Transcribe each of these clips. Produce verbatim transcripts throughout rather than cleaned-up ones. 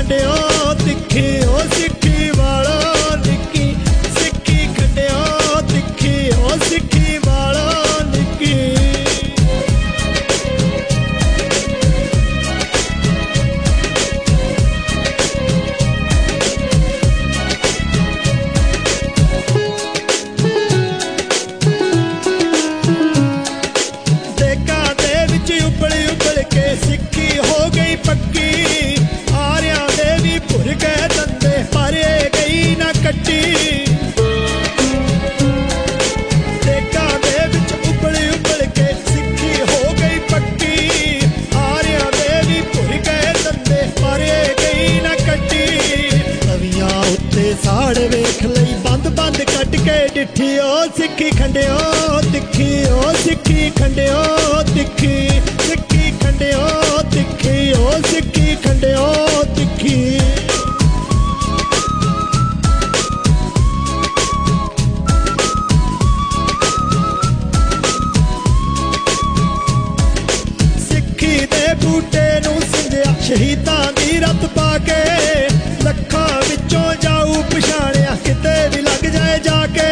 खंडियो तिखी ओ सिक्खी वालो निक्की सिक्खी खंडियो तिखी ओ सिक्खी वालो निक्की सिक्खी हो गई पक्की आर्या दे भी भुर गए दंदे भरे गई ना कट्टी देखा दे विच उबल उबल के सिक्खी हो गई पक्की आर्या दे भी भुर गए दंदे भरे गई ना कट्टी तवियां उत्ते साड़ वेख लई बंद बंद कट के डिठी ओ सिक्खी खंडियो तिखी ओ सिक्खी खंडियो तिखी सिक्खी खंडियो तिखी ओ सिक्खी खंडियो तिखी सिक्खी दे बूटे नू सिंधिया शहीदां दी रत पाके लखां विचों जाऊ पछाणिया किते भी लग जाए जाके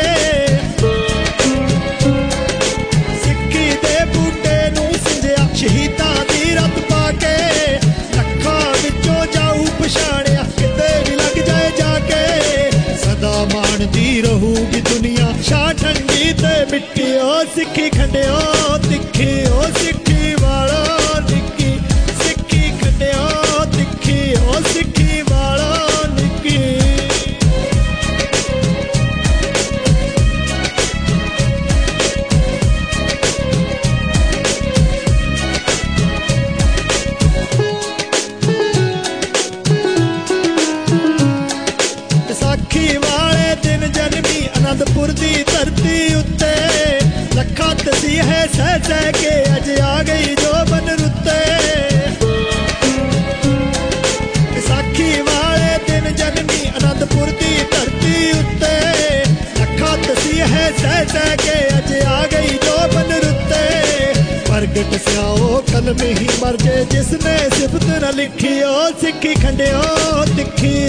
सिक्खी दे बूटे नू सिंधिया शहीदां दी रत पाके लखां विचों जाऊ पछाणिया किते भी लग जाए जाके सदा माणदी रहूगी दुनिया शाह ठंडी ते मिट्टी ओ सिक्खी खंडियो तिखी ओ सिक्खी वालो निक्की सिक्खी खंडियो तिखी ओ सिक्खी वालो निक्की विसाखी वाले दिन जन्मी आनंदपुर दी धरती उत्ते लखा तसी है सह सह के अज आ गई जो बन रुते विसाखी वाले दिन जन्मी आनंदपुर दी धरती उत्ते लखा तसी है सह सह के अज आ गई जो बन रुते प्रगट स्याओ कलम ही मर जे जिसने सिफत न लिखी ओ सिक्खी खंडियो तिखी